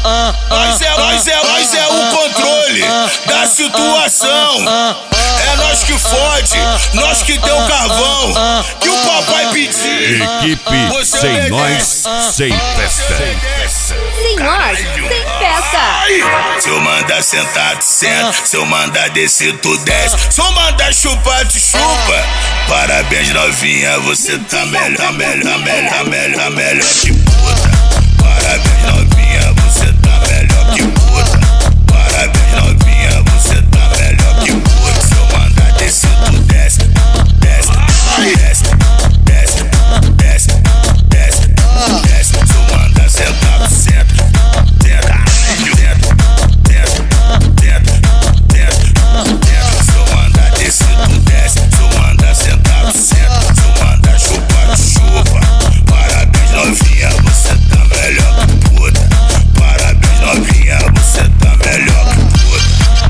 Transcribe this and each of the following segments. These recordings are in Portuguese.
Nós é o controle da situação. É nós que fode, nós que tem o carvão que o papai pediu. Equipe sem nós, sem festa. Sem nós, sem festa. Se eu mandar sentar, tu senta. Se eu mandar descer, tu desce. Se eu mandar chupar, tu chupa. Parabéns, novinha, você tá melhor que puta. Parabéns, novinha, você tá melhor que puta. Parabéns, novinha, você tá melhor que puta. Se eu mandar descer, tu desce. Desce, desce, desce, desce, desce, desce. Se eu mandar sentar, tu senta. Senta, se eu mandar descer, tu desce. Se eu mandar sentar, tu senta. Se eu mandar chupar, tu chupa. Parabéns, novinha, você tá melhor que puta. Parabéns, novinha, você tá melhor que puta.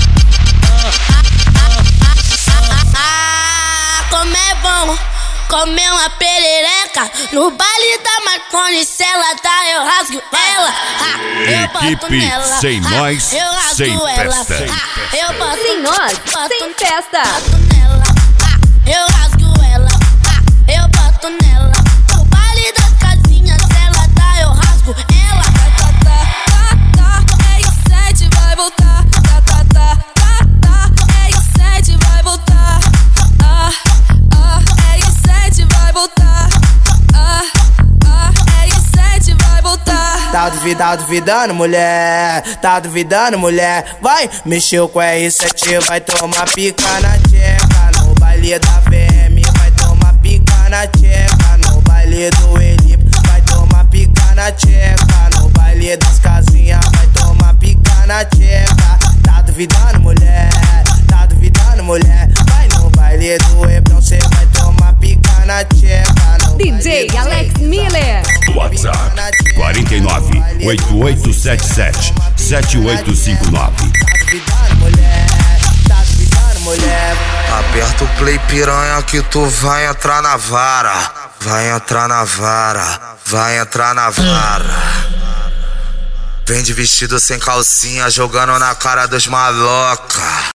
Como é bom comer uma perereca no baile da Marconi. Se ela tá, eu rasgo ela. Eu boto Equipe nela. sem nós, Eu rasgo sem ela. festa. Eu boto, Sem nós, sem festa. boto nela. Eu rasgo ela. Eu boto nela. No baile das casinhas, se ela tá, eu rasgo ela. É o 7, vai voltar. É o 7, vai voltar. É o 7, vai voltar. É o 7, vai voltar. Tá duvidando, mulher. Tá duvidando, mulher. Vai, mexeu com R7, vai tomar pica na tcheca. No baile da VM, vai tomar pica na tcheca. No baile do Elipe, vai tomar pica na tcheca. No baile das casinhas, vai tomar pica na tcheca. Tá duvidando, mulher. Tá duvidando, mulher. Vai no baile do Hebrão, cê vai tomar pica na tcheca. No DJ baile do Alex Elipe, Miller. WhatsApp 49 8877 7859. Tá duvidando, mulher. Tá duvidando, mulher. Aperta o play, piranha, que tu vai entrar na vara. Vai entrar na vara, vai entrar na vara. Vem de vestido sem calcinha, jogando na cara dos maloca.